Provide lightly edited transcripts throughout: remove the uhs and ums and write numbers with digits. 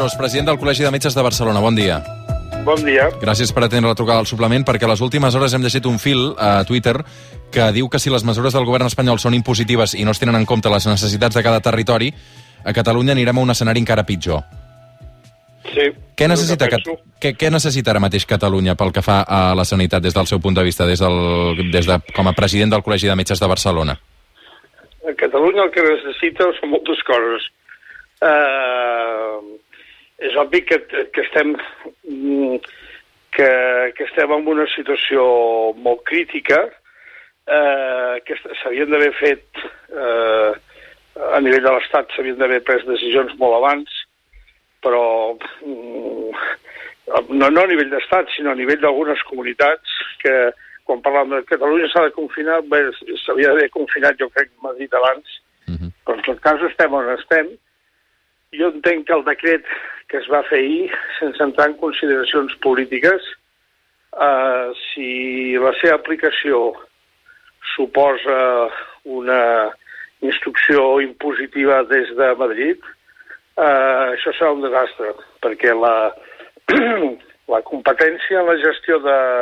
Padrós, president del Col·legi de Metges de Barcelona. Bon dia. Bon dia. Gràcies per atendre la trucada al suplement, perquè a les últimes hores hem llegit un fil a Twitter que diu que si les mesures del govern espanyol són impositives i no es tenen en compte les necessitats de cada territori, a Catalunya anirem a un escenari encara pitjor. Sí. Què necessita ara mateix Catalunya pel que fa a la sanitat des del seu punt de vista, com a president del Col·legi de Metges de Barcelona? A Catalunya el que necessita són moltes coses. És obvi que estem en una situació molt crítica, que s'havien d'haver fet a nivell de l'Estat, s'havien d'haver pres decisions molt abans, però no a nivell d'Estat, sinó a nivell d'algunes comunitats que quan parlàvem de Catalunya s'ha de confinar, s'havia d'haver confinat, jo crec, Madrid abans, però en tot cas estem on estem. Jo entenc que el decret que es va fer ahir, sense entrar en consideracions polítiques, si la seva aplicació suposa una instrucció impositiva des de Madrid, això serà un desastre, perquè la competència en la gestió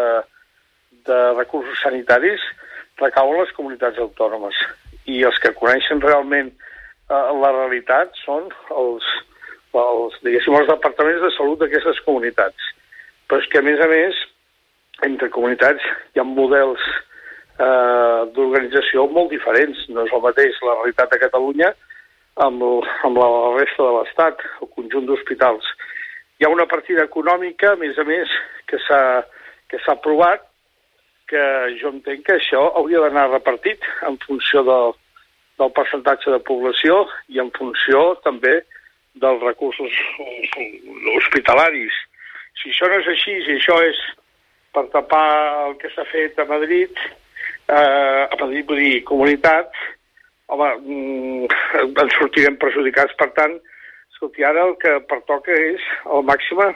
de recursos sanitaris recau en les comunitats autònomes, i els que coneixen realment la realitat són els departaments de salut d'aquestes comunitats. Però és que, a més, entre comunitats hi ha models d'organització molt diferents. No és el mateix la realitat de Catalunya amb la resta de l'Estat, el conjunt d'hospitals. Hi ha una partida econòmica, a més, que s'ha aprovat, que jo entenc que això hauria d'anar repartit en funció del percentatge de població i en funció també dels recursos hospitalaris. Si això no és així, si això és per tapar el que s'ha fet a Madrid vull dir comunitat, home, ens sortirem perjudicats. Per tant, escolti, ara el que pertoca és la màxima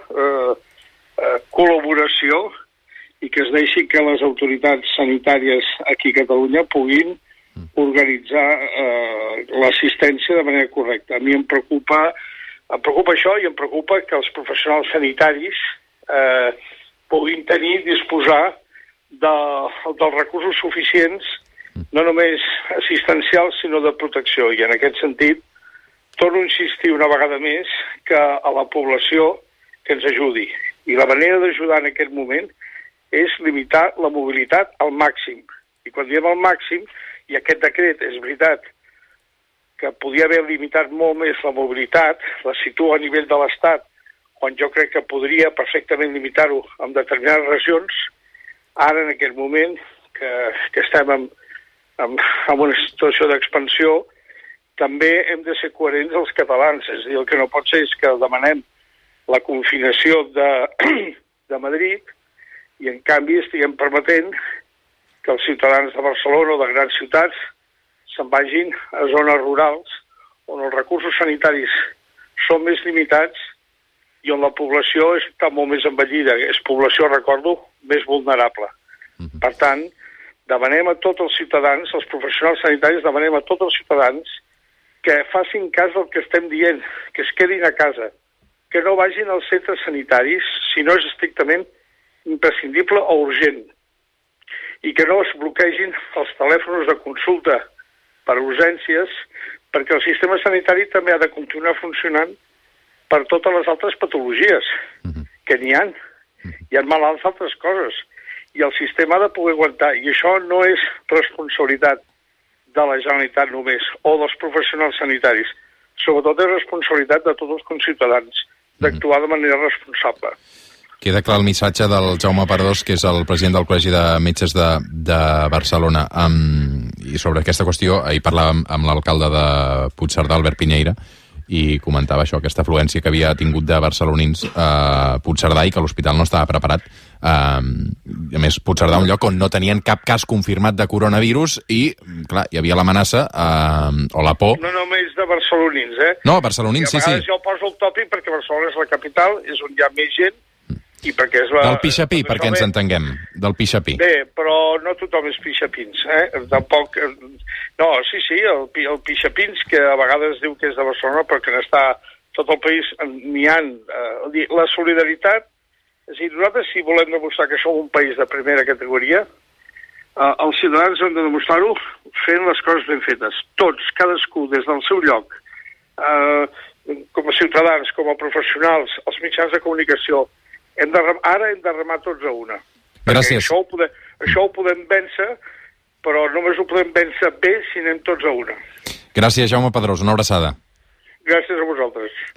col·laboració i que es deixi que les autoritats sanitàries aquí a Catalunya puguin organitzar l'assistència de manera correcta. A mi em preocupa això, i em preocupa que els professionals sanitaris puguin disposar dels recursos suficients, no només assistencials, sinó de protecció. I en aquest sentit, torno a insistir una vegada més que a la població que ens ajudi. I la manera d'ajudar en aquest moment és limitar la mobilitat al màxim. I quan diem al màxim, i aquest decret, és veritat, que podia haver limitat molt més la mobilitat, la situa a nivell de l'Estat, quan jo crec que podria perfectament limitar-ho en determinades regions, ara en aquest moment que estem en una situació d'expansió, també hem de ser coherents els catalans. És a dir, el que no pot ser és que demanem la confinació de Madrid i en canvi estiguem permetent que els ciutadans de Barcelona o de grans ciutats se'n vagin a zones rurals on els recursos sanitaris són més limitats i on la població està molt més envellida. És població, recordo, més vulnerable. Per tant, demanem a tots els ciutadans, els professionals sanitaris, demanem a tots els ciutadans que facin cas del que estem dient, que es quedin a casa, que no vagin als centres sanitaris si no és estrictament imprescindible o urgent, i que no es bloquegin els telèfons de consulta per urgències, perquè el sistema sanitari també ha de continuar funcionant per totes les altres patologies, que n'hi ha. Hi ha malalts d'altres coses, i el sistema ha de poder aguantar, i això no és responsabilitat de la Generalitat només, o dels professionals sanitaris. Sobretot és responsabilitat de tots els conciutadans, d'actuar de manera responsable. Queda clar el missatge del Jaume Padrós, que és el president del Col·legi de Metges de Barcelona. I sobre aquesta qüestió, ahir parlàvem amb l'alcalde de Puigcerdà, Albert Piñeira, i comentava això, aquesta afluència que havia tingut de barcelonins a Puigcerdà i que l'hospital no estava preparat. A més, Puigcerdà, un lloc on no tenien cap cas confirmat de coronavirus i, clar, hi havia l'amenaça o la por... No només de barcelonins, No, barcelonins, sí. A vegades jo poso el tòpic perquè Barcelona és la capital, és on hi ha més gent, i perquè és del pixapí, perquè ens entenguem, del pixapí. Bé, però no tothom és pixapins, Tampoc... No, sí, el pixapins, que a vegades diu que és de Barcelona, però que n'està tot el país n'hi ha. La solidaritat, és a dir, nosaltres si volem demostrar que som un país de primera categoria, els ciutadans han de demostrar-ho fent les coses ben fetes. Tots, cadascú, des del seu lloc, com a ciutadans, com a professionals, els mitjans de comunicació, ara hem de remar tots a una. Gràcies. Això ho podem vèncer, però només ho podem vèncer bé si anem tots a una. Gràcies, Jaume Pedrós. Una abraçada. Gràcies a vosaltres.